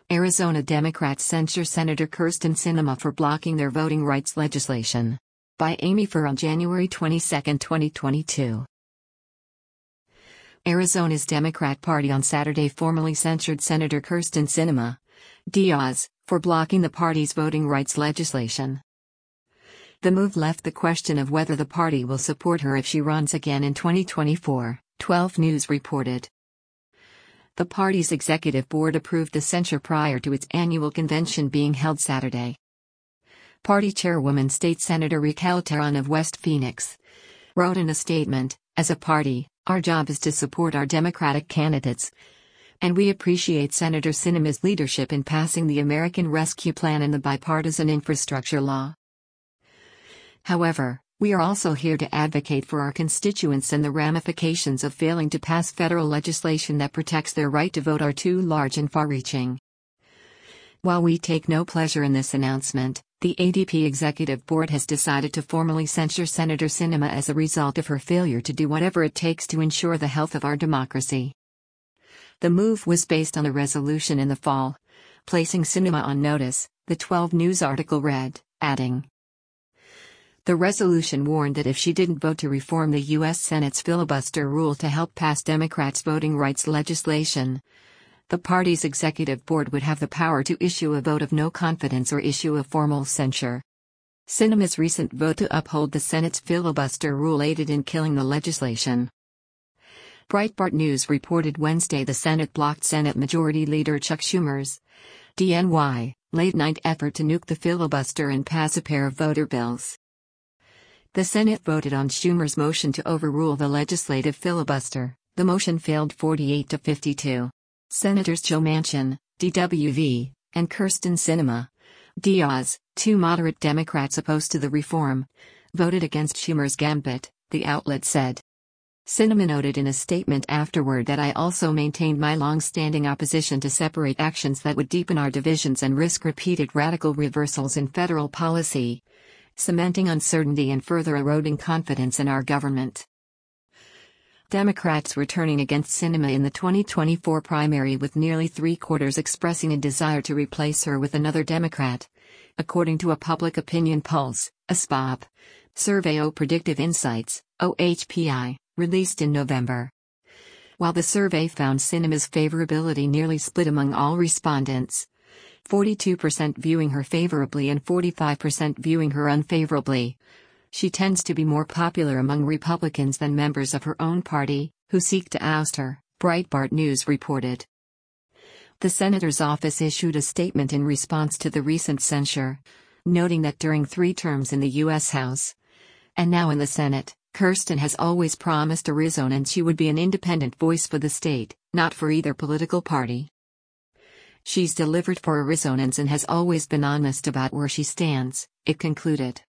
Arizona Democrats censure Senator Kyrsten Sinema for blocking their voting rights legislation. By Amy Furr on January 22, 2022. Arizona's Democrat Party on Saturday formally censured Senator Kyrsten Sinema, Diaz, for blocking the party's voting rights legislation. The move left the question of whether the party will support her if she runs again in 2024, 12 News reported. The party's executive board approved the censure prior to its annual convention being held Saturday. Party chairwoman State Senator Raquel Terán of West Phoenix wrote in a statement, "As a party, our job is to support our Democratic candidates, and we appreciate Senator Sinema's leadership in passing the American Rescue Plan and the bipartisan infrastructure law. However, we are also here to advocate for our constituents, and the ramifications of failing to pass federal legislation that protects their right to vote are too large and far-reaching." While we take no pleasure in this announcement, the ADP Executive Board has decided to formally censure Senator Sinema as a result of her failure to do whatever it takes to ensure the health of our democracy. The move was based on a resolution in the fall, placing Sinema on notice, the 12 News article read, adding, "The resolution warned that if she didn't vote to reform the U.S. Senate's filibuster rule to help pass Democrats' voting rights legislation, the party's executive board would have the power to issue a vote of no confidence or issue a formal censure." Sinema's recent vote to uphold the Senate's filibuster rule aided in killing the legislation. Breitbart News reported Wednesday the Senate blocked Senate Majority Leader Chuck Schumer's DNY late-night effort to nuke the filibuster and pass a pair of voter bills. The Senate voted on Schumer's motion to overrule the legislative filibuster. The motion failed 48 to 52. Senators Joe Manchin, DWV, and Kyrsten Sinema, Diaz, two moderate Democrats opposed to the reform, voted against Schumer's gambit, the outlet said. Sinema noted in a statement afterward that "I also maintained my long-standing opposition to separate actions that would deepen our divisions and risk repeated radical reversals in federal policy, cementing uncertainty and further eroding confidence in our government." Democrats were turning against Sinema in the 2024 primary, with nearly three-quarters expressing a desire to replace her with another Democrat, according to a public opinion pulse, a SPOP, survey of Predictive Insights, OHPI, released in November. While the survey found Sinema's favorability nearly split among all respondents, 42% viewing her favorably and 45% viewing her unfavorably, she tends to be more popular among Republicans than members of her own party, who seek to oust her, Breitbart News reported. The senator's office issued a statement in response to the recent censure, noting that during 3 terms in the U.S. House, and now in the Senate, Kyrsten has always promised Arizonans she would be an independent voice for the state, not for either political party. "She's delivered for Arizonans and has always been honest about where she stands," it concluded.